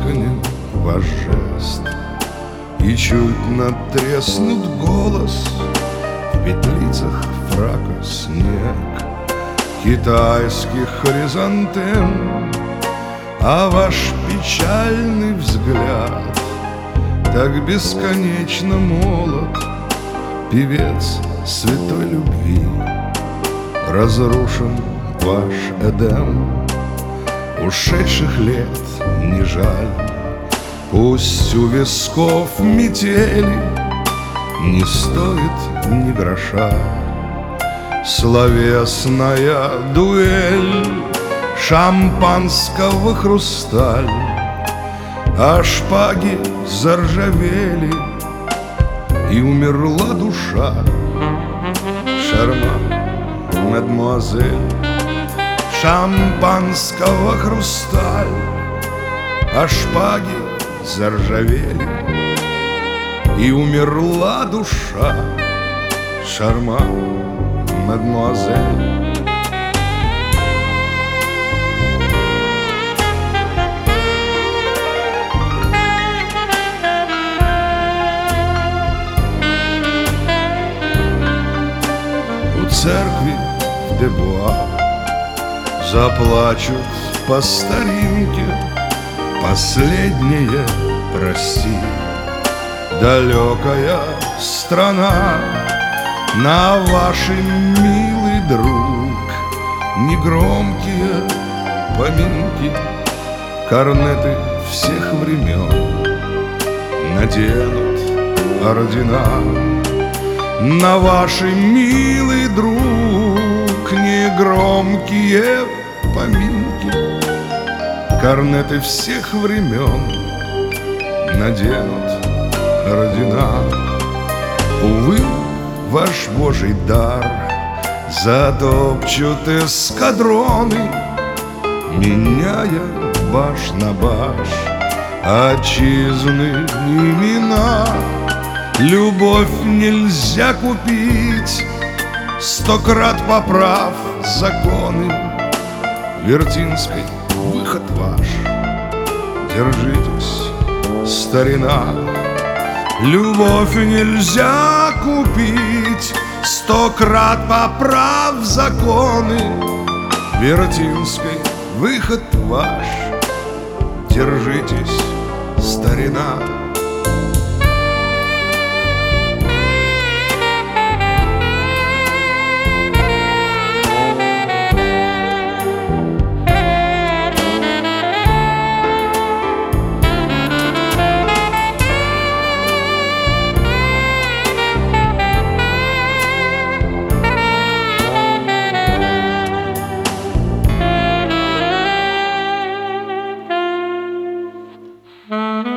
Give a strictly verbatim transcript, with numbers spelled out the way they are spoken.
потускнет ваш жест, и чуть надтреснут голос, в петлицах фрака снег китайских хризантем, а ваш печальный взгляд так бесконечно молод, певец святой любви. Разрушен ваш Эдем, ушедших лет не жаль. Пусть у висков метели не стоит ни гроша. Словесная дуэль шампанского хрусталь, а шпаги заржавели, и умерла душа. Шарман, мадемуазель, шампанского хрусталь, а шпаги заржавели, и умерла душа. Шарман, мадемуазель. У церкви в Дебуа заплачут по старинке последнее прости. Далекая страна, на ваши, милый друг, негромкие поминки, корнеты всех времен наденут ордена. На ваши, милый друг, негромкие поминки, корнеты всех времен наденут ордена. Увы, ваш Божий дар затопчут эскадроны, меняя баш на баш отчизны имена. Любовь нельзя купить, сто крат поправ законы. Вертинской выход ваш, держитесь, старина. Любовь нельзя купить, сто крат поправ законы. Вертинской выход ваш, держитесь, старина. Mm-hmm.